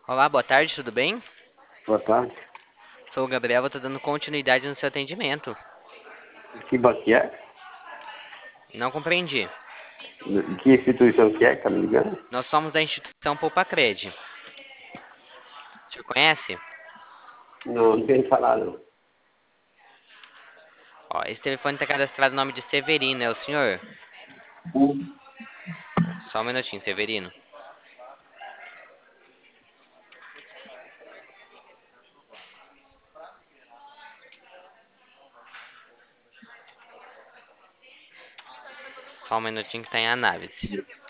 Olá, boa tarde, tudo bem? Boa tarde. Sou o Gabriel, vou estar dando continuidade no seu atendimento. Que banco que é? Não compreendi. Que instituição que é, tá me ligando? Nós somos da instituição Poupacred. O senhor conhece? Não, não tem falado. Ó, esse telefone está cadastrado no nome de Severino, é o senhor? Só um minutinho, Severino. Só um minutinho que está em análise.